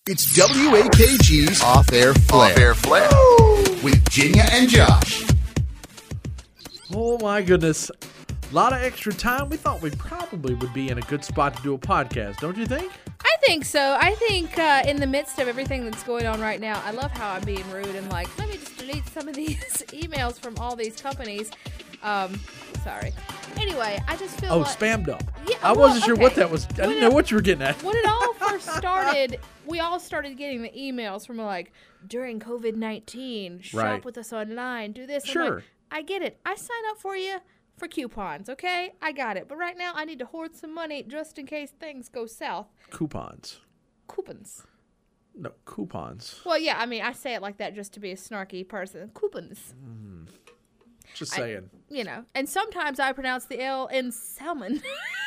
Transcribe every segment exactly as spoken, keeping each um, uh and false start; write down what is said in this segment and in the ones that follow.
It's W A K G's Off-Air Flair. Off-Air Flair. With Jinya and Josh. Oh, my goodness. A lot of extra time. We thought we probably would be in a good spot to do a podcast, don't you think? I think so. I think uh, in the midst of everything that's going on right now, I love how I'm being rude and like, let me just delete some of these emails from all these companies. Um, sorry. Anyway, I just feel Oh, like... spam dump. Yeah, I well, wasn't sure okay. what that was. I When didn't know it- what you were getting at. When it all first started, we all started getting the emails from like, during COVID nineteen, shop Right. with us online, do this. I'm Sure. like, I get it. I sign up for you for coupons, okay? I got it. But right now, I need to hoard some money just in case things go south. Coupons. Coupons. No, coupons. Well, yeah, I mean, I say it like that just to be a snarky person. Coupons. Just I- saying. You know, and sometimes I pronounce the L in salmon.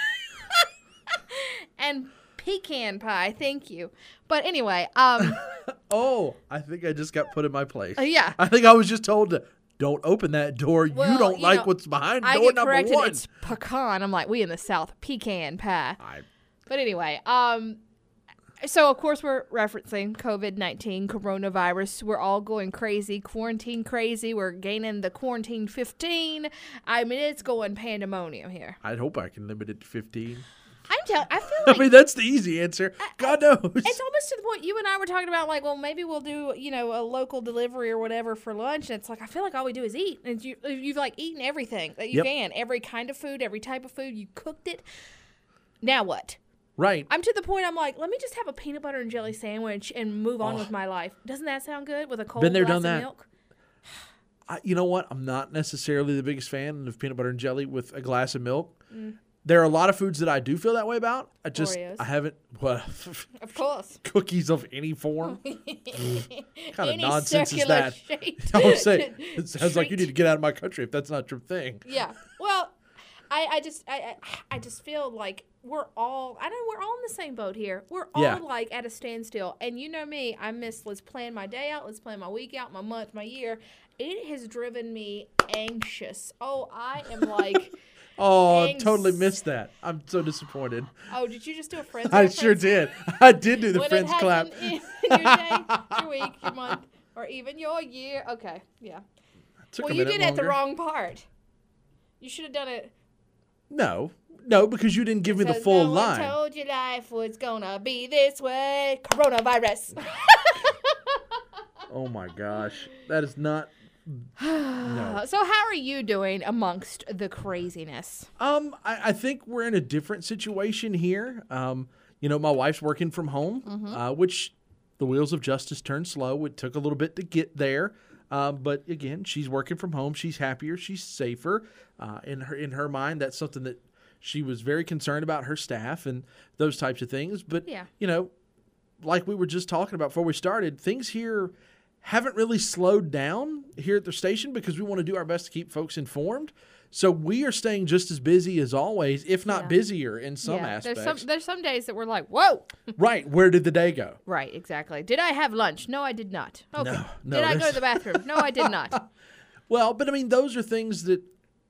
And pecan pie, thank you. But anyway, um, Oh, I think I just got put in my place. uh, yeah. I think I was just told to don't open that door. Well, you don't you like know, what's behind I door get number corrected. one. It's pecan. I'm like, we in the South, pecan pie. I, But anyway, um, so of course we're referencing COVID nineteen, coronavirus. We're all going crazy, quarantine crazy. We're gaining the quarantine fifteen. I mean, it's going pandemonium here. I'd hope I can limit it to fifteen. I'm telling. I feel I like mean, that's the easy answer. God knows. it's almost to the point you and I were talking about, like, well, maybe we'll do, you know, a local delivery or whatever for lunch. And it's like, I feel like all we do is eat. And you, you've, like, eaten everything that you Yep. can. Every kind of food, every type of food. You cooked it. Now what? Right. I'm to the point I'm like, let me just have a peanut butter and jelly sandwich and move on Oh. with my life. Doesn't that sound good with a cold Been there, glass done of that. milk? I, you know what? I'm not necessarily the biggest fan of peanut butter and jelly with a glass of milk. Mm. There are a lot of foods that I do feel that way about. I just Oreos. I haven't well, Of course. cookies of any form. What kind of Any nonsense is circular that? shaped I would say it sounds like you treat. need to get out of my country if that's not your thing. Yeah. Well, I, I just I, I I just feel like we're all I know we're all in the same boat here. We're all Yeah. like at a standstill. And you know me, I miss let's plan my day out, let's plan my week out, my month, my year. It has driven me anxious. Oh, I am like Oh, I Anx- totally missed that. I'm so disappointed. Oh, did you just do a friend's I reference? sure did. I did do the When friends it clap. hasn't in your day, your week, your month, or even your year. Okay, yeah. Took well, a you minute did it at the longer. wrong part. You should have done it. No, no, because you didn't give me the Says, full no line. one told you life was gonna be this way. Coronavirus. Oh my gosh, that is not. No. So how are you doing amongst the craziness? Um, I, I think we're in a different situation here. Um, you know, my wife's working from home, Mm-hmm. uh, which the wheels of justice turn slow. It took a little bit to get there. Um, but again, she's working from home. She's happier. She's safer. Uh, in her in her mind, that's something that she was very concerned about her staff and those types of things. But Yeah. you know, like we were just talking about before we started, things here haven't really slowed down here at the station because we want to do our best to keep folks informed. So we are staying just as busy as always, if not Yeah. busier in some yeah, aspects. there's some there's some days that we're like, whoa. Right. Where did the day go? Right, exactly. Did I have lunch? No, I did not. Okay. No, no, did I go there's- to the bathroom? No, I did not. Well, but I mean, those are things that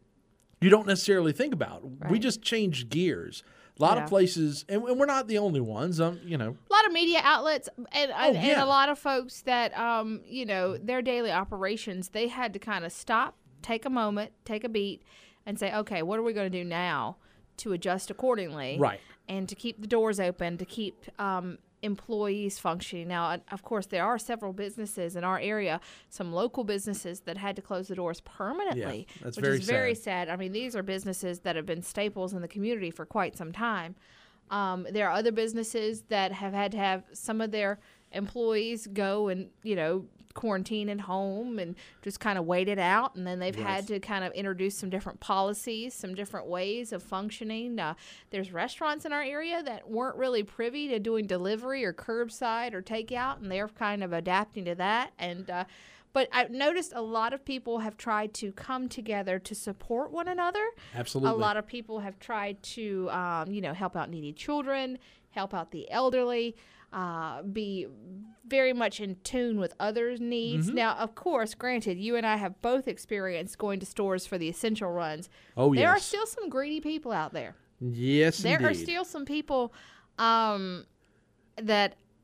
you don't necessarily think about. We Right. just changed gears. A lot Yeah. of places, and, and we're not the only ones. Um, you know, A lot of media outlets and, and, and Oh, yeah. a lot of folks that, um, you know, their daily operations, they had to kind of stop, take a moment, take a beat, and say, okay, what are we going to do now to adjust accordingly? Right. And to keep the doors open, to keep um, employees functioning. Now, uh, of course, there are several businesses in our area, some local businesses that had to close the doors permanently, Yeah, that's which very is very sad. sad. I mean, these are businesses that have been staples in the community for quite some time. Um, there are other businesses that have had to have some of their employees go and, you know, quarantine at home and just kind of wait it out. And then they've Yes. had to kind of introduce some different policies, some different ways of functioning. Uh, there's restaurants in our area that weren't really privy to doing delivery or curbside or takeout, and they're kind of adapting to that. And, uh, but I've noticed a lot of people have tried to come together to support one another. absolutely. A lot of people have tried to, um, you know, help out needy children, help out the elderly, uh, be very much in tune with others' needs. Mm-hmm. Now, of course, granted, you and I have both experienced going to stores for the essential runs. Oh, There are yes. still some greedy people out there. Yes, There indeed. are still some people um, that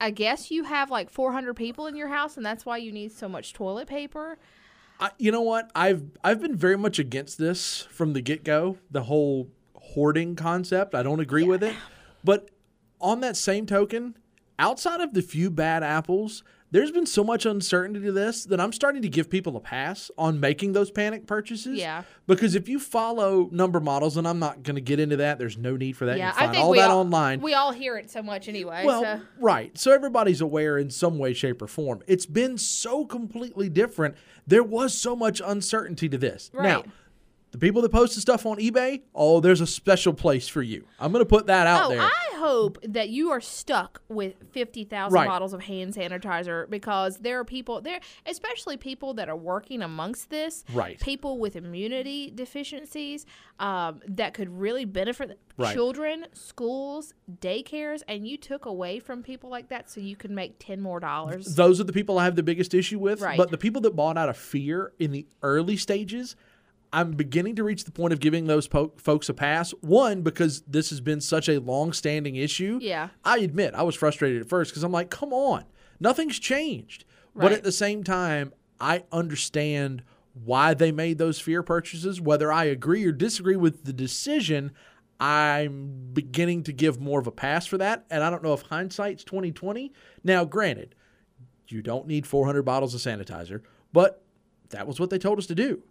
I guess you have like four hundred people in your house, and that's why you need so much toilet paper. I, you know what? I've I've been very much against this from the get-go, the whole hoarding concept. I don't agree yeah. with it. But on that same token, outside of the few bad apples, there's been so much uncertainty to this that I'm starting to give people a pass on making those panic purchases. Yeah. Because if you follow number models, and I'm not going to get into that, there's no need for that. Yeah, you can I find think all we that all, online. We all hear it so much anyway. Well, so. right. So everybody's aware in some way, shape, or form. It's been so completely different. There was so much uncertainty to this. Right. Now, the people that posted stuff on eBay, oh, there's a special place for you. I'm going to put that out oh, there. I hope that you are stuck with fifty thousand right. bottles of hand sanitizer, because there are people there, especially people that are working amongst this, right. people with immunity deficiencies um, that could really benefit right. children, schools, daycares, and you took away from people like that so you could make ten more dollars. Those are the people I have the biggest issue with. Right. But the people that bought out of fear in the early stages, I'm beginning to reach the point of giving those po- folks a pass. One, because this has been such a long-standing issue. Yeah. I admit, I was frustrated at first because I'm like, come on, nothing's changed. Right. But at the same time, I understand why they made those fear purchases. Whether I agree or disagree with the decision, I'm beginning to give more of a pass for that. And I don't know if hindsight's twenty twenty. Now, granted, you don't need four hundred bottles of sanitizer, but that was what they told us to do.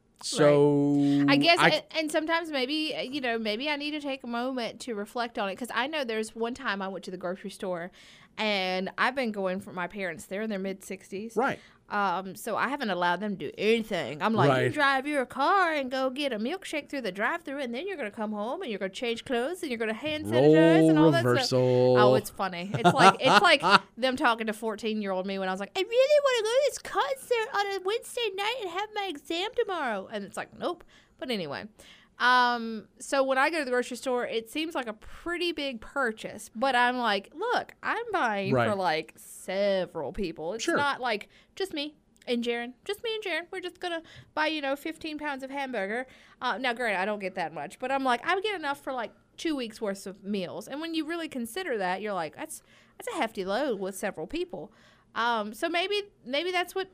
So right. I guess, I, and, and sometimes maybe, you know, maybe I need to take a moment to reflect on it, because I know there's one time I went to the grocery store, and I've been going for my parents. They're in their mid sixties. Right. Um, so I haven't allowed them to do anything. I'm like, right. you drive your car and go get a milkshake through the drive-thru, and then you're going to come home and you're going to change clothes and you're going to hand sanitize and all reversal. that stuff. Oh, it's funny. It's like it's like them talking to fourteen-year-old me when I was like, I really want to go to this concert on a Wednesday night and have my exam tomorrow. And it's like, nope. But anyway. Um, so when I go to the grocery store, it seems like a pretty big purchase, but I'm like, look, I'm buying right. for like several people. It's sure. not like just me and Jaron, just me and Jaron. We're just going to buy, you know, fifteen pounds of hamburger. Uh, now, granted, I don't get that much, but I'm like, I would get enough for like two weeks worth of meals. And when you really consider that, you're like, that's, that's a hefty load with several people. Um, so maybe, maybe that's what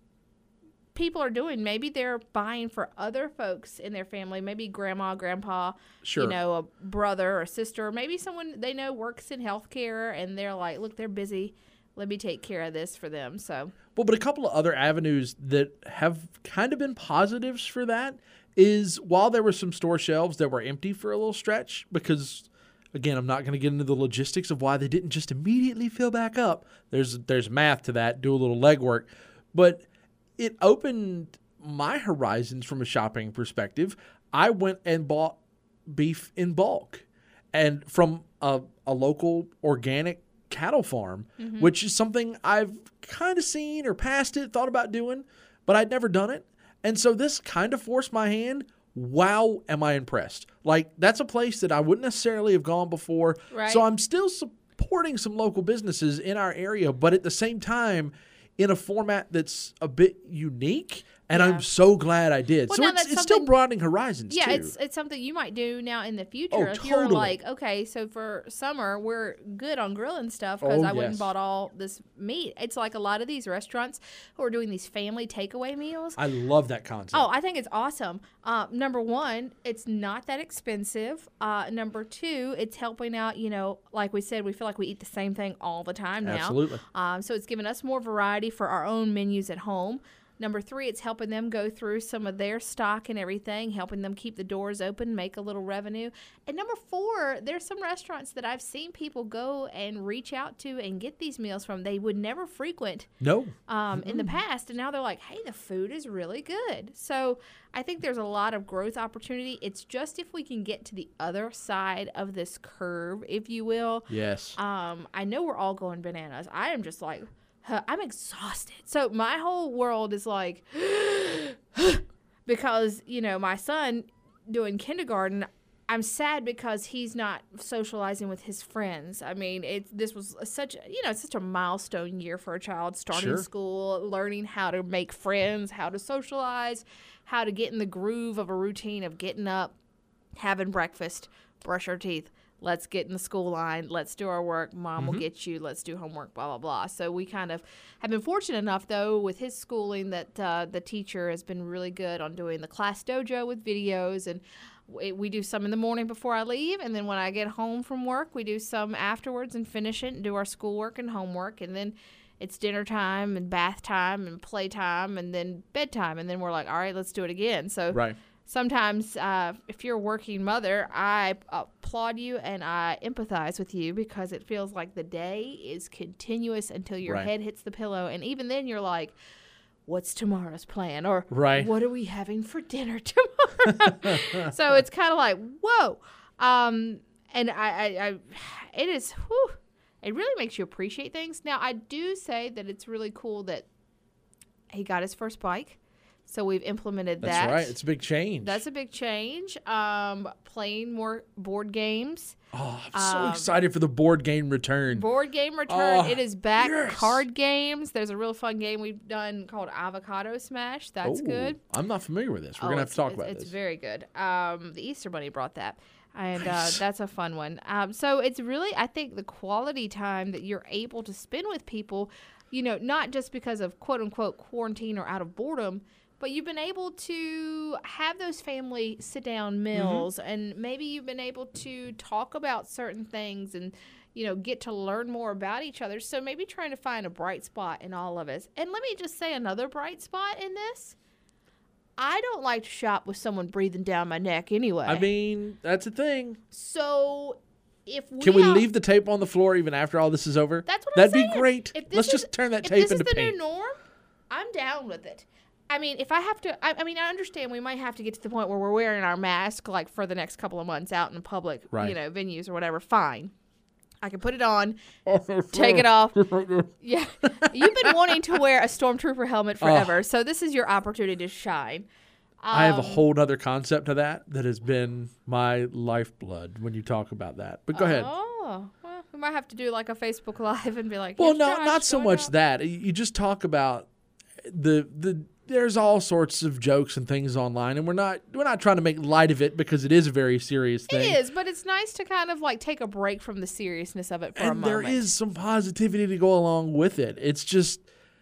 people are doing. Maybe they're buying for other folks in their family, maybe grandma, grandpa, sure. you know, a brother or sister, maybe someone they know works in healthcare, and they're like, look, they're busy, let me take care of this for them. So well, but a couple of other avenues that have kind of been positives for that is, while there were some store shelves that were empty for a little stretch, because again, I'm not going to get into the logistics of why they didn't just immediately fill back up. There's there's math to that, do a little legwork, but it opened my horizons from a shopping perspective. I went and bought beef in bulk, and from a, a local organic cattle farm, mm-hmm. which is something I've kind of seen or passed it, thought about doing, but I'd never done it. And so this kind of forced my hand. Wow, am I impressed. Like, that's a place that I wouldn't necessarily have gone before. Right. So I'm still supporting some local businesses in our area, but at the same time, in a format that's a bit unique, and yeah. I'm so glad I did. Well, so it's, it's still broadening horizons, yeah, too. Yeah, it's it's something you might do now in the future. Oh, if totally. You're like, okay, so for summer, we're good on grilling stuff because oh, I went yes. and bought all this meat. It's like a lot of these restaurants who are doing these family takeaway meals. I love that concept. Oh, I think it's awesome. Uh, number one, it's not that expensive. Uh, number two, it's helping out, you know, like we said, we feel like we eat the same thing all the time now. Absolutely. Um, so it's giving us more variety for our own menus at home. Number three, it's helping them go through some of their stock and everything, helping them keep the doors open, make a little revenue. And number four, there's some restaurants that I've seen people go and reach out to and get these meals from they would never frequent no. um, in the past. And now they're like, hey, the food is really good. So I think there's a lot of growth opportunity. It's just if we can get to the other side of this curve, if you will. Yes. Um, I know we're all going bananas. I am just like... I'm exhausted. So my whole world is like, because, you know, my son doing kindergarten, I'm sad because he's not socializing with his friends. I mean, it, this was such, you know, it's such a milestone year for a child, starting Sure. school, learning how to make friends, how to socialize, how to get in the groove of a routine of getting up, having breakfast, brush our teeth, let's get in the school line. Let's do our work. Mom Mm-hmm. will get you. Let's do homework, blah, blah, blah. So we kind of have been fortunate enough, though, with his schooling that uh, the teacher has been really good on doing the class dojo with videos. And we, we do some in the morning before I leave. And then when I get home from work, we do some afterwards and finish it and do our schoolwork and homework. And then it's dinner time and bath time and playtime and then bedtime. And then we're like, all right, let's do it again. So Right. sometimes uh, if you're a working mother, I applaud you and I empathize with you because it feels like the day is continuous until your Right. head hits the pillow. And even then you're like, what's tomorrow's plan? Or Right. what are we having for dinner tomorrow? So it's kind of like, whoa. Um, and I, I, I, it is, whew, it really makes you appreciate things. Now, I do say that it's really cool that he got his first bike. So we've implemented That's that. right. It's a big change. That's a big change. Um, playing more board games. oh, I'm so um, excited for the board game return. Board game return. Oh, it is back. yes. Card games. There's a real fun game we've done called Avocado Smash. That's Ooh, good. I'm not familiar with this. We're Oh, gonna have it's- to talk it's, about it's this. very good. Um, the Easter Bunny brought that. And Nice. uh, that's a fun one. Um, so it's really, I think, the quality time that you're able to spend with people, you know, not just because of quote unquote quarantine or out of boredom, but you've been able to have those family sit down meals Mm-hmm. and maybe you've been able to talk about certain things and, you know, get to learn more about each other. So maybe trying to find a bright spot in all of us. And let me just say another bright spot in this. I don't like to shop with someone breathing down my neck anyway. I mean, that's a thing. So if we Can we have- leave the tape on the floor even after all this is over? That's what That'd I'm saying. be great. If this Let's is- just turn that if tape this into is the paint. new norm, I'm down with it. I mean, if I have to, I, I mean, I understand we might have to get to the point where we're wearing our mask like for the next couple of months out in public, Right. you know, venues or whatever. Fine, I can put it on, take it off. Yeah, you've been wanting to wear a stormtrooper helmet forever, so this is your opportunity to shine. I have a Um, whole other concept to that that has been my lifeblood when you talk about that. But go ahead. Oh, well, we might have to do like a Facebook Live and be like, Well, "Here's no, Josh not so going much out." that. You you just talk about the the. There's all sorts of jokes and things online, and we're not we're not trying to make light of it because it is a very serious thing. It is, but it's nice to kind of like take a break from the seriousness of it for a and there moment. is some positivity to go along with it. It's just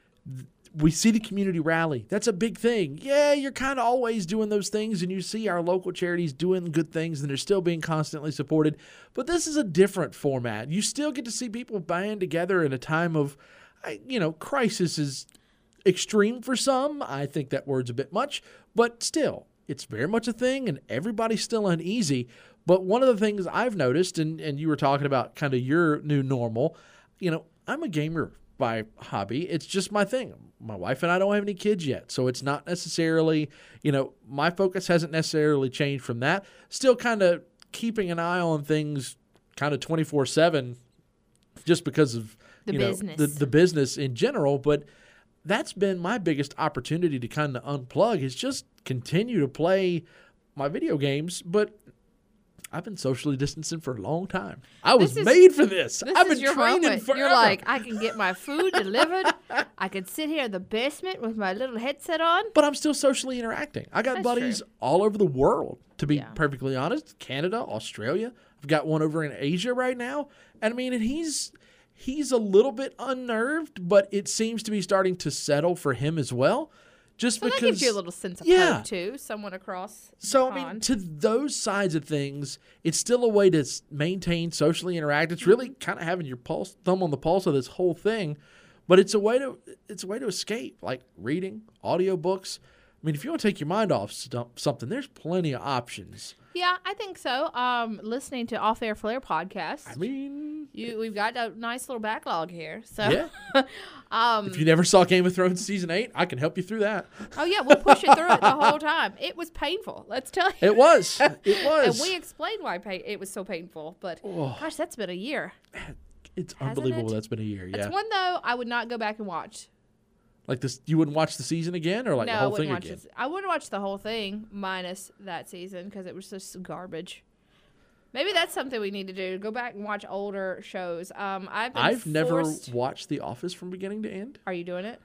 we see the community rally. That's a big thing. Yeah, you're kind of always doing those things, and you see our local charities doing good things, and they're still being constantly supported. But this is a different format. You still get to see people band together in a time of, I- you know, crisis is extreme for some. I think that word's a bit much, but still, it's very much a thing, and everybody's still uneasy. But one of the things I've noticed, and, and you were talking about kind of your new normal, you know, I'm a gamer by hobby. It's just my thing. My wife and I don't have any kids yet, so it's not necessarily, you know, my focus hasn't necessarily changed from that. Still kind of keeping an eye on things kind of twenty-four seven just because of, The you know, business. the, the business in general. But that's been my biggest opportunity to kind of unplug is just continue to play my video games. But I've been socially distancing for a long time. I was This is- made for this. This I've is been your training moment. forever. You're like, I can get my food delivered. I could sit here in the basement with my little headset on. but I'm still socially interacting. I got That's buddies true. all over the world, to be Yeah. perfectly honest. Canada, Australia. I've got one over in Asia right now. And I mean, and he's he's a little bit unnerved, but it seems to be starting to settle for him as well. Just So because that gives you a little sense of yeah. hope too. Someone across. the So, I mean, pond. to those sides of things, it's still a way to s- maintain socially interact. It's really Mm-hmm. kind of having your pulse, thumb on the pulse of this whole thing, but it's a way to it's a way to escape, like reading, audiobooks. I mean, if you want to take your mind off stu- something, there's plenty of options. Yeah, I think so. Um, listening to Off Air Flair podcast. I mean, You, we've got a nice little backlog here. So, yeah. um, If you never saw Game of Thrones season eight, I can help you through that. oh yeah, we'll push it through it the whole time. It was painful. Let's tell you. It was. It was. And we explained why pa- it was so painful. But Oh. gosh, that's been a year. it's hasn't unbelievable it? that's been a year. That's Yeah. one though I would not go back and watch. Like this, you wouldn't watch the season again, or like no, the I whole wouldn't thing watch again. this. I would watch the whole thing minus that season because it was just garbage. Maybe that's something we need to do. Go back and watch older shows. Um, I've been I've never forced- watched The Office from beginning to end. Are you doing it?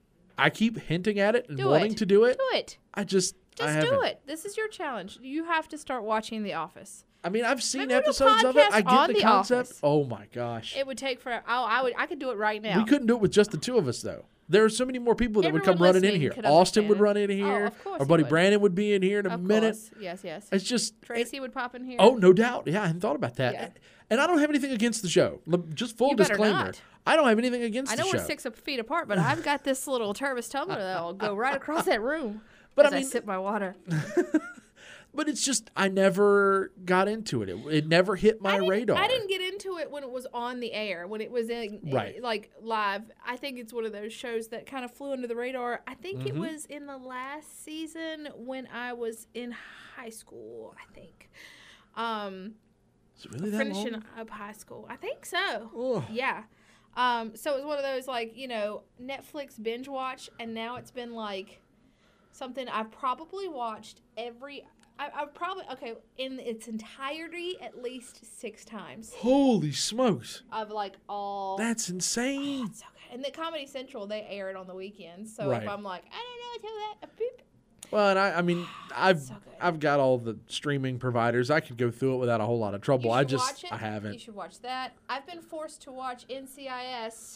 I keep hinting at it and Do wanting it. to do it. Do it. I just, I Just haven't. do it. This is your challenge. You have to start watching The Office. I mean, I've seen Maybe we'll do episodes of it. podcasts I get on the The concept. Office. Oh my gosh. It would take for. Oh, I would. I could do it right now. We couldn't do it with just the two of us, though. There are so many more people that would Everyone come running in listening here. could Austin would run understand in it. Oh, here. of course Our he buddy would. Brandon would be in here in a Of minute. course. Yes, yes. It's just Tracy would pop in here. Oh, no doubt. Yeah, I hadn't thought about that. Yeah. And I don't have anything against the show. L- Just full You better disclaimer. not. I don't have anything against I know the we're show. six feet apart, but I've got this little Tervis tumbler that'll go right across that room. But I as I, mean- sip my water. But it's just, I never got into it. It, it never hit my I didn't, radar. I didn't get into it when it was on the air, when it was in, Right. like live. I think it's one of those shows that kind of flew under the radar. I think Mm-hmm. it was in the last season when I was in high school, I think. Um, Is it really that finishing long? up high school. I think so. Ugh. Yeah. Um, so it was one of those, like, you know, Netflix binge watch, and now it's been like something I've probably watched every. I, I've probably okay in its entirety at least six times. Holy smokes. Of like all. That's insane. It's okay. And the Comedy Central, they air it on the weekends. So Right. if I'm like, I don't know, tell that a beep. Well, and I, I mean, I've So good. I've got all the streaming providers. I could go through it without a whole lot of You trouble. should I just watch it. I haven't. You should watch that. I've been forced to watch N C I S.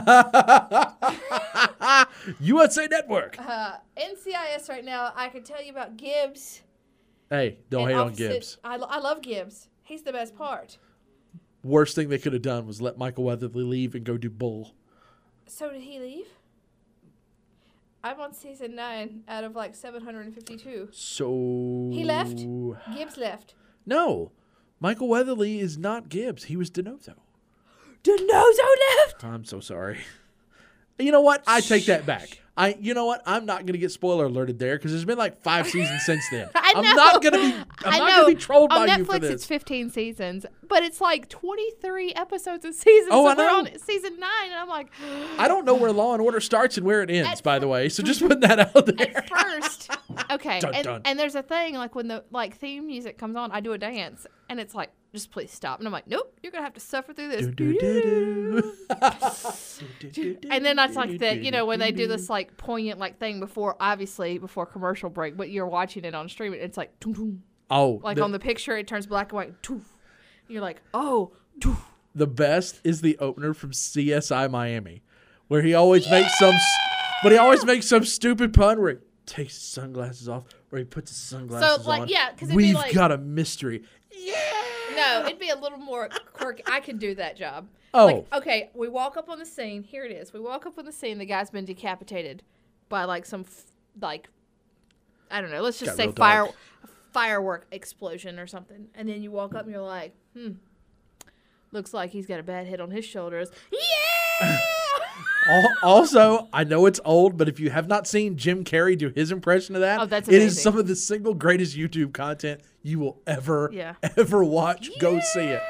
U S A Network. Uh, N C I S right now. I could tell you about Gibbs. Hey, don't and hate on opposite- Gibbs. I, lo- I love Gibbs. He's the best part. Worst thing they could have done was let Michael Weatherly leave and go do Bull. So did he leave? I'm on season nine out of like seven hundred fifty-two. So He left? Gibbs left. No, Michael Weatherly is not Gibbs. He was DeNozo. DeNozo left? I'm so sorry. You know what? I take that back. I, you know what? I'm not gonna get spoiler alerted there because there's been like five seasons since then. I I'm know. not gonna be. I'm I not know. gonna be trolled on by Netflix, you for this. it's fifteen seasons, but it's like twenty-three episodes a season. Oh, so I we're know. on season nine, and I'm like, I don't know where Law and Order starts and where it ends, At by the way. So just putting that out there. at first, okay, Dun, and, dun. and there's a thing like when the like theme music comes on, I do a dance, and it's like, just please stop, and I'm like, nope, you're gonna have to suffer through this. Do-do-do-do. And then that's like the, you know, when they do this like poignant like thing before, obviously before commercial break, but you're watching it on streaming, it's like, toom, toom. Oh, like the, on the picture, it turns black and white. Toof. You're like, oh, toof. the best is the opener from C S I Miami, where he always makes some, s- but he always makes some stupid pun where he takes his sunglasses off, or he puts his sunglasses like, on. yeah, 'cause it'd be we've like- got a mystery. No, it'd be a little more quirky. I could do that job. Oh. Like, okay, we walk up on the scene. Here it is. We walk up on the scene. The guy's been decapitated by like some, f- like, I don't know. Let's just Got say real fire, dark. firework explosion or something. And then you walk up and you're like, hmm, looks like he's got a bad head on his shoulders. Yeah! Al- Also, I know it's old, but if you have not seen Jim Carrey do his impression of that, Oh, that's it is amazing. some of the single greatest YouTube content you will ever, Yeah. ever watch. Go see it.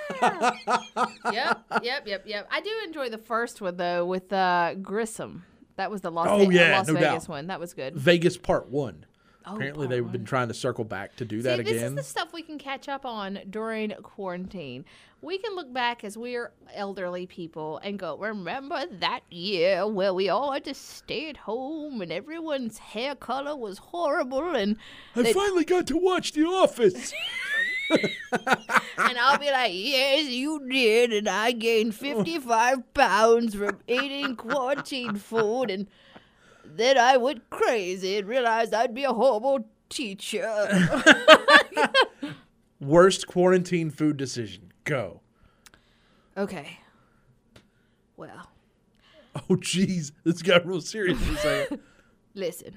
yep, yep, yep, yep. I do enjoy the first one though with uh, Grissom. That was the Las, Oh, Ve- yeah, Las no Vegas doubt. one. That was good. Vegas Part One. Oh, Apparently, part they've one. been trying to circle back to do See, that this is again. the stuff we can catch up on during quarantine. We can look back as we're elderly people and go, remember that year where we all had to stay at home and everyone's hair color was horrible and I they- finally got to watch The Office. and I'll be like, yes, you did, and I gained fifty-five pounds from eating quarantine food, and then I went crazy and realized I'd be a horrible teacher. Worst quarantine food decision. Go. Okay. Well, Oh, jeez. This got real serious for a second. listen.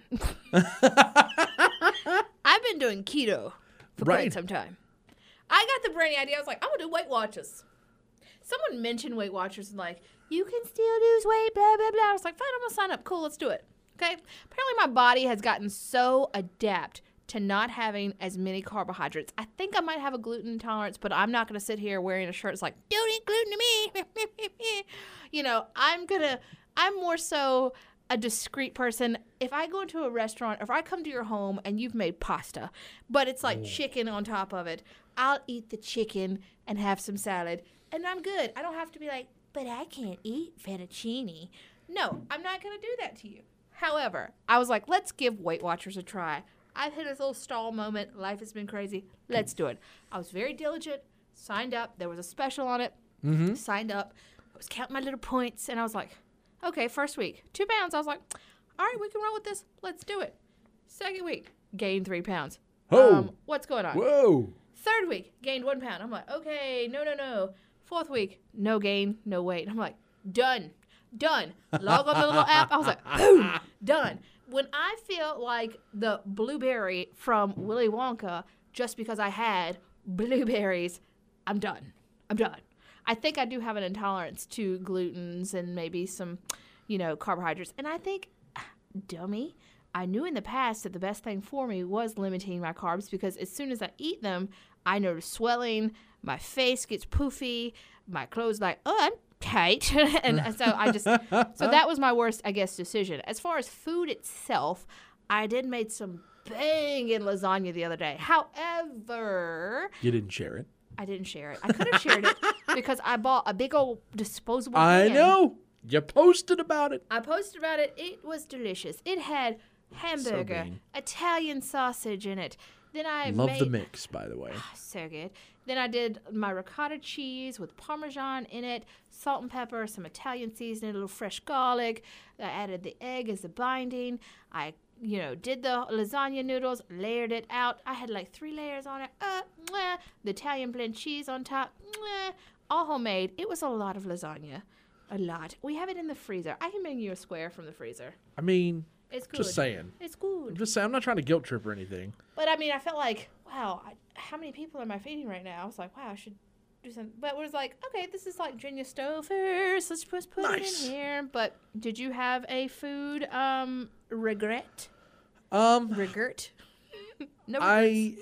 I've been doing keto for Right. quite some time. I got the brainy idea. I was like, I'm going to do Weight Watchers. Someone mentioned Weight Watchers and like, you can still lose weight, blah, blah, blah. I was like, fine, I'm going to sign up. Cool, let's do it. Okay? Apparently my body has gotten so adept to not having as many carbohydrates. I think I might have a gluten intolerance, but I'm not going to sit here wearing a shirt that's like, don't eat gluten to me. You know, I'm going to, I'm more so a discreet person. If I go into a restaurant, or if I come to your home and you've made pasta, but it's like chicken on top of it, I'll eat the chicken and have some salad, and I'm good. I don't have to be like, but I can't eat fettuccine. No, I'm not going to do that to you. However, I was like, let's give Weight Watchers a try. I've hit this little stall moment. Life has been crazy. Let's do it. I was very diligent, signed up. There was a special on it. Mm-hmm. Signed up. I was counting my little points, and I was like, okay, first week, two pounds. I was like, all right, we can roll with this. Let's do it. Second week, gained three pounds. Oh. Um, what's going on? Whoa. Third week, gained one pound. I'm like, okay, no, no, no. Fourth week, no gain, no weight. I'm like, done, done. Log on the little app. I was like, boom, done. When I feel like the blueberry from Willy Wonka, just because I had blueberries, I'm done. I'm done. I think I do have an intolerance to glutens and maybe some, you know, carbohydrates. And I think, dummy, I knew in the past that the best thing for me was limiting my carbs because as soon as I eat them, I notice swelling, my face gets poofy, my clothes like, oh, I'm tight. And so I just, so that was my worst, I guess, decision. As far as food itself, I did make some banging lasagna the other day. However, You didn't share it. I didn't share it. I could have shared it because I bought a big old disposable I pan. know. You posted about it. I posted about it. It was delicious. It had hamburger, mean. Italian sausage in it. Then I Love made the mix, by the way. so good. Then I did my ricotta cheese with Parmesan in it, salt and pepper, some Italian seasoning, a little fresh garlic. I added the egg as a binding. I, you know, did the lasagna noodles, layered it out. I had like three layers on it. Uh, mwah. The Italian blend cheese on top. Mwah. All homemade. It was a lot of lasagna. A lot. We have it in the freezer. I can bring you a square from the freezer. I mean, It's good. just saying. It's I'm good. just saying. I'm not trying to guilt trip or anything. But I mean, I felt like, wow, I, how many people am I feeding right now? I was like, wow, I should do something. But it was like, okay, this is like Virginia Stovers. Let's just put Nice. it in here. But did you have a food um regret? Um, Regret? no regrets. I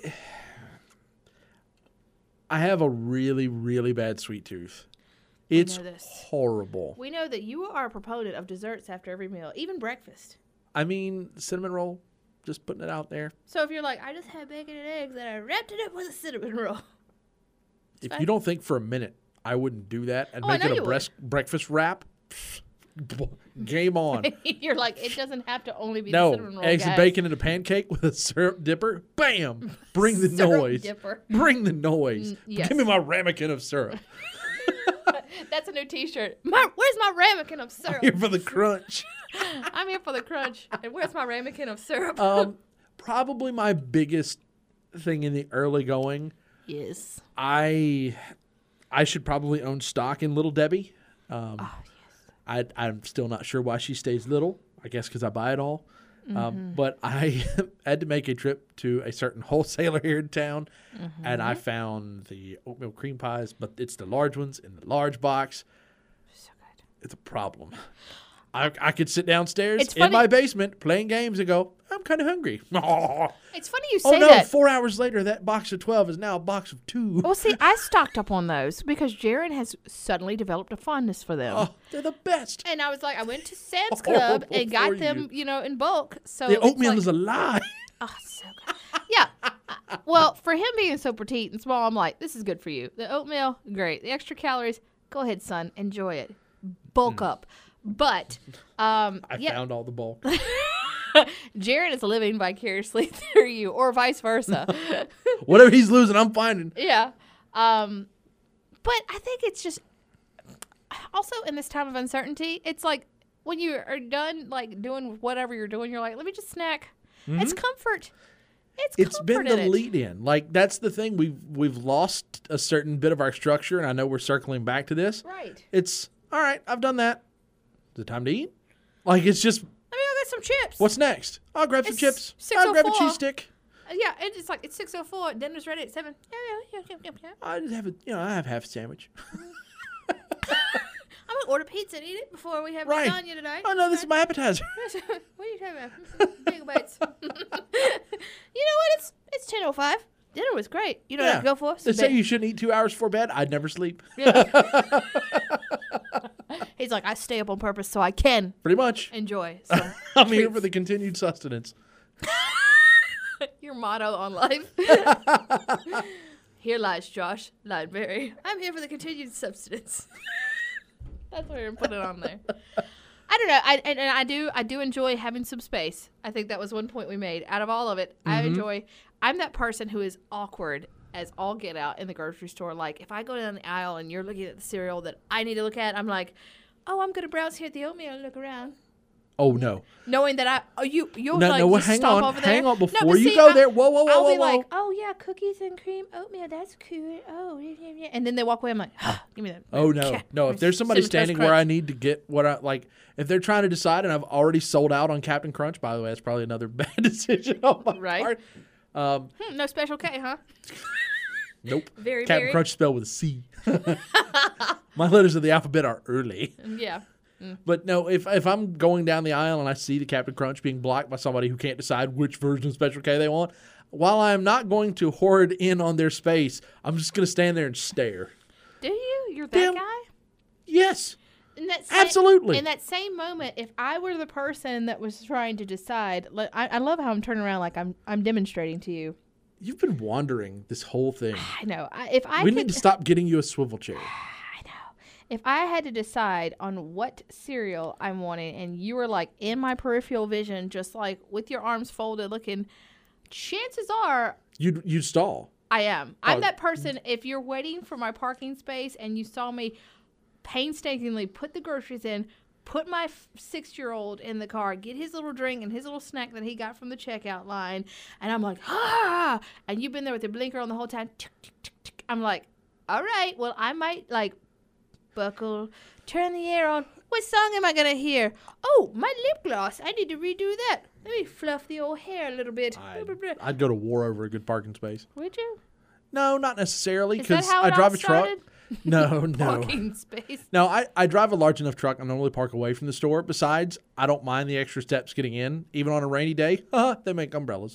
I have a really, really bad sweet tooth. It's know this. horrible. We know that you are a proponent of desserts after every meal, even breakfast. I mean, cinnamon roll, just putting it out there. So if you're like, I just had bacon and eggs and I wrapped it up with a cinnamon roll. If fine. you don't think for a minute I wouldn't do that and Oh, I make know it a you would. breast, breakfast wrap, pfft, game on. You're like, it doesn't have to only be the No, cinnamon roll, eggs and guys. bacon in a pancake with a syrup dipper. Bam! Bring the Syrup noise. dipper. Bring the noise. Mm, yes. Give me my ramekin of syrup. That's a new T-shirt. My, where's my ramekin of syrup? Here for the crunch. I'm here for the crunch. And where's my ramekin of syrup? Um, probably my biggest thing in the early going. yes. I I should probably own stock in Little Debbie. Um, Oh, yes. I, I'm still not sure why she stays little. I guess because I buy it all. Mm-hmm. Um, but I had to make a trip to a certain wholesaler here in town, Mm-hmm. and I found the oatmeal cream pies, but it's the large ones in the large box. So good. It's a problem. I, I could sit downstairs It's in funny- my basement playing games and go, I'm kind of hungry. Oh, It's funny you say no, that. four hours later, that box of twelve is now a box of two. Well, see, I stocked up on those because Jaron has suddenly developed a fondness for them. Oh, they're the best. And I was like, I went to Sam's Club Horrible and got for them, you. you know, in bulk. So The it's oatmeal like, is a lie. oh, so good. Yeah. Uh, Well, for him being so petite and small, I'm like, this is good for you. The oatmeal, great. The extra calories, go ahead, son, enjoy it. Bulk up. But, um, I yeah, found all the bulk. Jaron is living vicariously through you, or vice versa. Whatever he's losing, I'm finding. Yeah. Um, but I think it's just also in this time of uncertainty, it's like when you are done like doing whatever you're doing, you're like, let me just snack. It's comfort. It's It's comfort been in the it. lead in. Like that's the thing. We've we've lost a certain bit of our structure, and I know we're circling back to this. Right. It's all right. I've done that. Is it time to eat? Like it's just Let me go get some chips. what's next? I'll grab some It's chips. six I'll oh grab a four. cheese stick. Uh, yeah, it- it's like it's six oh four. Dinner's ready at seven. Yeah, yeah, yeah, yeah, yeah. I just have a you know I have half a sandwich. I'm gonna order pizza and eat it before we have Right. lasagna tonight. Oh no, this is my appetizer. What are you talking about? Big bites. You know what? It's it's ten oh five. Dinner was great. You know what I have to go for? They Some say ba- you shouldn't eat two hours before bed. I'd never sleep. He's like, I stay up on purpose so I can Pretty much. enjoy. Some I'm here treats. for the continued sustenance. Your motto on life. Here lies Josh Lineberry. I'm here for the continued substance. That's what we're gonna put it on there. I don't know. I and, and I do I do enjoy having some space. I think that was one point we made. Out of all of it, I enjoy. I'm that person who is awkward as all get out in the grocery store. Like if I go down the aisle and you're looking at the cereal that I need to look at, I'm like, oh, I'm gonna browse here at the oatmeal and look around. Oh no! Knowing that I, oh you, you'll No, like no, well, just hang stop on, over there. hang on No, before but you see, go I- there. Whoa, whoa, whoa, I'll whoa, be whoa! like, oh yeah, cookies and cream oatmeal. That's cool. Oh, yeah, yeah, yeah. And then they walk away. I'm like, ah, give me that. Oh no, Yeah. no! If there's somebody Cinnamon Toast standing where Crunch. I need to get what I like, if they're trying to decide and I've already sold out on Captain Crunch, by the way, that's probably another bad decision on my Right. part. Um, Hmm, no Special K, huh? nope. Very, Captain very. Crunch spelled with a C. My letters of the alphabet are early. Yeah. But no, if if I'm going down the aisle and I see the Captain Crunch being blocked by somebody who can't decide which version of Special K they want, while I am not going to hoard in on their space, I'm just going to stand there and stare. Do you? You're that Damn. guy? Yes. In that sa- Absolutely. In that same moment, if I were the person that was trying to decide, like, I, I love how I'm turning around like I'm I'm demonstrating to you. You've been wandering this whole thing. I know. I, if I we could, need to stop getting you a swivel chair. I know. If I had to decide on what cereal I'm wanting, and you were like in my peripheral vision, just like with your arms folded, looking, chances are You'd you'd stall. I am. I'm Oh. that person. If you're waiting for my parking space and you saw me painstakingly put the groceries in, put my f- six-year-old in the car, get his little drink and his little snack that he got from the checkout line, and I'm like, ah, and you've been there with your blinker on the whole time. Tick, tick, tick, tick. I'm like, all right, well, I might like buckle, turn the air on. What song am I gonna hear? Oh, my lip gloss. I need to redo that. Let me fluff the old hair a little bit. I'd, I'd go to war over a good parking space. Would you? No, not necessarily, Is that because how I it drive all a truck. started? No, no. Parking space. No, I, I drive a large enough truck. I normally park away from the store. Besides, I don't mind the extra steps getting in, even on a rainy day. Haha, they make umbrellas.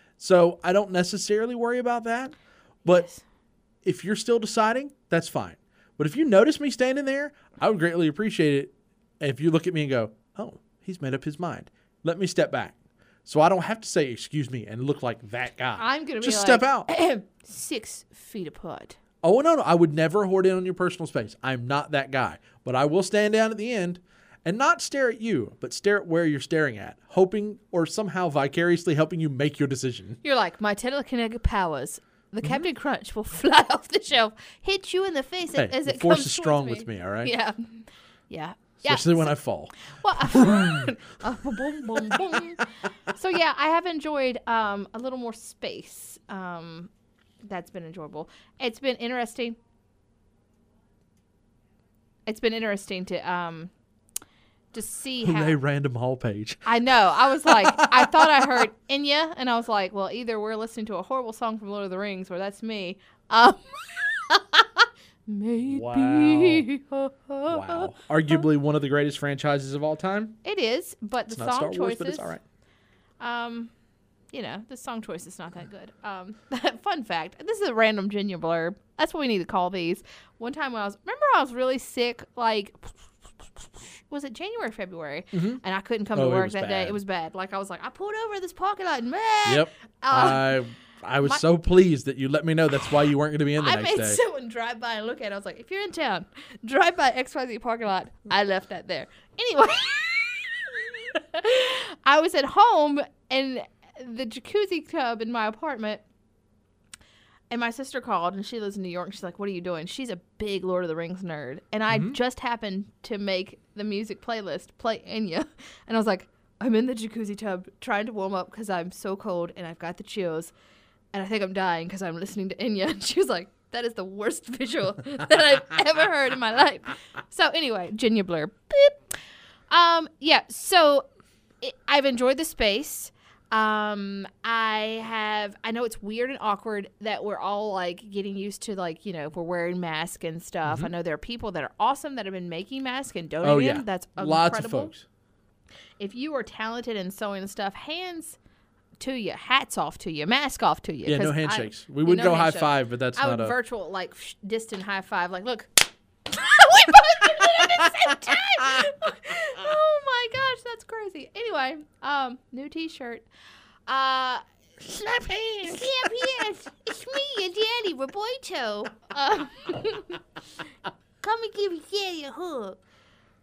So I don't necessarily worry about that. But Yes. if you're still deciding, that's fine. But if you notice me standing there, I would greatly appreciate it if you look at me and go, oh, he's made up his mind. Let me step back. So I don't have to say, excuse me, and look like that guy. I'm gonna Just be step like, out. six feet apart. Oh, no, no. I would never hoard in on your personal space. I'm not that guy. But I will stand down at the end and not stare at you, but stare at where you're staring at, hoping or somehow vicariously helping you make your decision. You're like, my telekinetic powers. The Mm-hmm. Captain Crunch will fly off the shelf, hit you in the face Hey, as the it force comes is towards strong me. with me, all right? Yeah, yeah, Especially yeah. when so, I fall. Well, uh, boom, boom, boom. So yeah, I have enjoyed um, a little more space. Um, that's been enjoyable. It's been interesting. It's been interesting to um, to see how. Hooray, random hall page. I know. I was like, I thought I heard Enya, and I was like, well, either we're listening to a horrible song from Lord of the Rings, or that's me. Um, maybe. Wow. Arguably one of the greatest franchises of all time. It is, but It's the not song Star Wars, choices. but it's all right. Um, you know, the song choice is not that good. Um, fun fact: this is a random Genya blurb. That's what we need to call these. One time when I was, remember, I was really sick. Like, was it January, February? And I couldn't come Oh, to it work was that day. bad. It was bad. Like I was like, I pulled over this parking lot, and man. Yep. Uh, I I was my- so pleased that you let me know that's why you weren't going to be in the I next made day. someone drive by and look at it. I was like, if you're in town, drive by X Y Z parking lot. I left that there. Anyway, I was at home and the jacuzzi tub in my apartment, and my sister called, and she lives in New York. She's like, what are you doing? She's a big Lord of the Rings nerd. And I Mm-hmm. just happened to make the music playlist play Enya. And I was like, I'm in the jacuzzi tub trying to warm up because I'm so cold and I've got the chills. And I think I'm dying because I'm listening to Enya. And she was like, that is the worst visual that I've ever heard in my life. So anyway, Genya Blur. Beep. Um, yeah, so it, I've enjoyed the space. Um, I have, I know it's weird and awkward that we're all like getting used to, like, you know, if we're wearing masks and stuff. I know there are people that are awesome that have been making masks and donating Oh, yeah. them. That's Lots incredible. of folks. If you are talented in sewing and stuff, hands to you, hats off to you, mask off to you. Yeah, no 'cause I- handshakes. we yeah, would no go high handshake. five, but that's I not would a. virtual, like, sh- distant high five. Like, look. we both did it at the same time. Oh my gosh, that's crazy. Anyway, um, new T-shirt. Uh, slap hands. Slap hands. It's me, your daddy, Roberto. Uh, come and give your daddy a hug.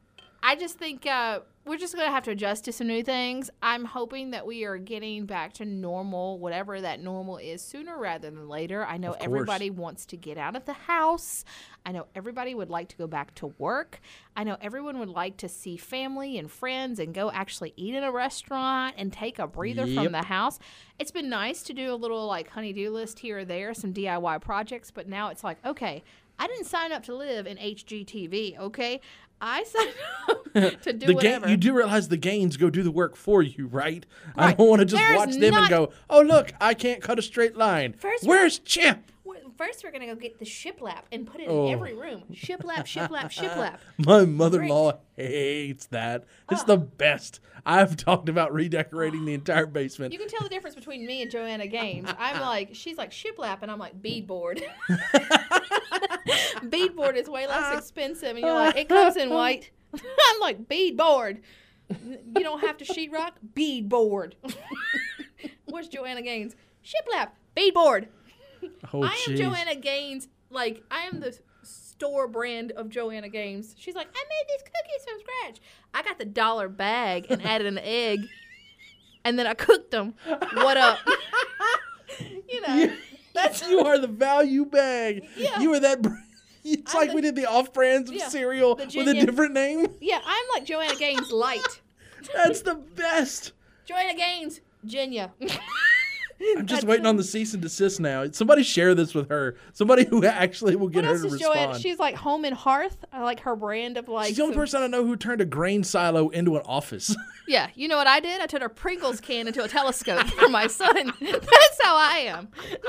I just think uh, we're just going to have to adjust to some new things. I'm hoping that we are getting back to normal, whatever that normal is, sooner rather than later. I know everybody wants to get out of the house. I know everybody would like to go back to work. I know everyone would like to see family and friends and go actually eat in a restaurant and take a breather Yep. from the house. It's been nice to do a little like honey-do list here or there, some D I Y projects, but now it's like, okay, I didn't sign up to live in H G T V, okay? I signed up to do the whatever. Ga- you do realize the Gaines go do the work for you, right? I Right. don't want to just There's watch them not- and go, oh, look, I can't cut a straight line. First- Where's Chip? First, we're going to go get the shiplap and put it Oh. in every room. Shiplap, shiplap, shiplap. My mother-in-law hates that. It's the best. I've talked about redecorating the entire basement. You can tell the difference between me and Joanna Gaines. I'm like, she's like shiplap, and I'm like beadboard. Beadboard is way less expensive, and you're like, it comes in white. I'm like, beadboard. You don't have to sheetrock, beadboard. Where's Joanna Gaines? Shiplap, beadboard. Oh, I am jeez. Joanna Gaines. Like, I am the store brand of Joanna Gaines. She's like, I made these cookies from scratch. I got the dollar bag and added an egg, and then I cooked them. What up? You know, You- that's you are the value bag. Yeah. You are that. br- It's I'm like the- we did the off-brands of Yeah, cereal the with a Junior- different name. yeah. I'm like Joanna Gaines light. That's the best. Joanna Gaines, Genya. I'm just waiting on the cease and desist now. Somebody share this with her. Somebody who actually will get What her else to is respond. Joanna? She's like Home and Hearth. I like her brand of like. She's the only some- person I know who turned a grain silo into an office. Yeah, you know what I did? I turned a Pringles can into a telescope for my son. That's how I am.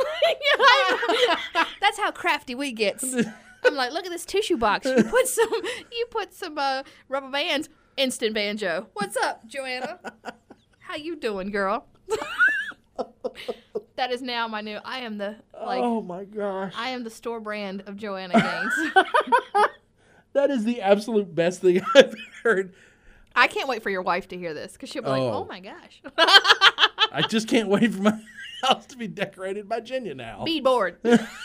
That's how crafty we get. I'm like, look at this tissue box. You put some, you put some uh, rubber bands. Instant banjo. What's up, Joanna? How you doing, girl? That is now my new. I am the like. Oh my gosh. I am the store brand of Joanna Gaines. That is the absolute best thing I've heard. I can't wait for your wife to hear this because she'll be like, Oh. "Oh my gosh." I just can't wait for my house to be decorated by Genya now. Bead board.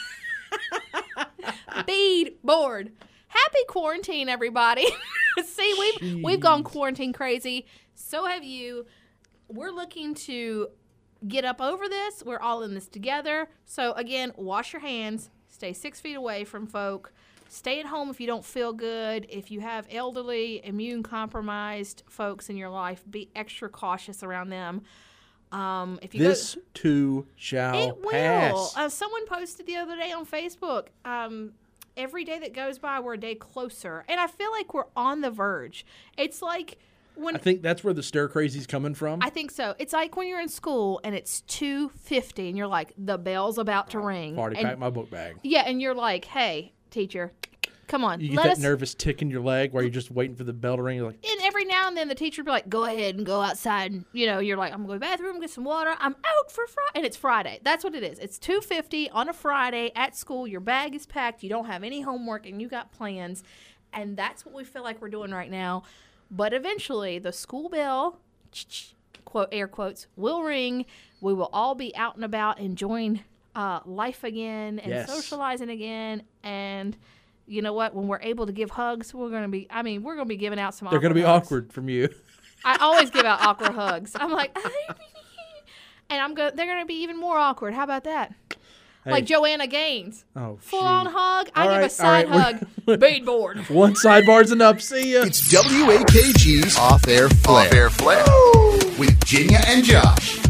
Bead board. Happy quarantine, everybody. See, we've we've gone Jeez. quarantine crazy. So have you. We're looking to get up over this. We're all in this together. So again, wash your hands. Stay six feet away from folk. Stay at home if you don't feel good. If you have elderly, immune compromised folks in your life, be extra cautious around them. Um, if you go- This too shall it will. pass. Uh, someone posted the other day on Facebook. Um, every day that goes by, we're a day closer, and I feel like we're on the verge. It's like when I think that's where the stir crazy's coming from. I think so. It's like when you're in school and it's two fifty, and you're like, the bell's about to ring. Already and, packed my book bag. yeah, and you're like, hey, teacher, come on, You get let that us. nervous tick in your leg while you're just waiting for the bell to ring. You're like, And every now and then the teacher would be like, go ahead and go outside. And, you know, you're like, I'm going to the bathroom, get some water. I'm out for Friday. And it's Friday. That's what it is. It's two fifty on a Friday at school. Your bag is packed. You don't have any homework and you got plans. And that's what we feel like we're doing right now. But eventually the school bell, quote, air quotes, will ring. We will all be out and about enjoying uh, life again and Yes. socializing again. And you know what? When we're able to give hugs, we're going to be, I mean, we're going to be giving out some they're going to be hugs. awkward from you. I always give out awkward hugs. I'm like, and I'm going, they're going to be even more awkward. How about that? Like Hey. Joanna Gaines. Oh, Full on shoot. hug. I All give right, a side all right, hug. we're- Beadboard. One sidebar's enough. See ya. It's W A K G's Off Air Flair. Off Air Flair. With Genya and Josh.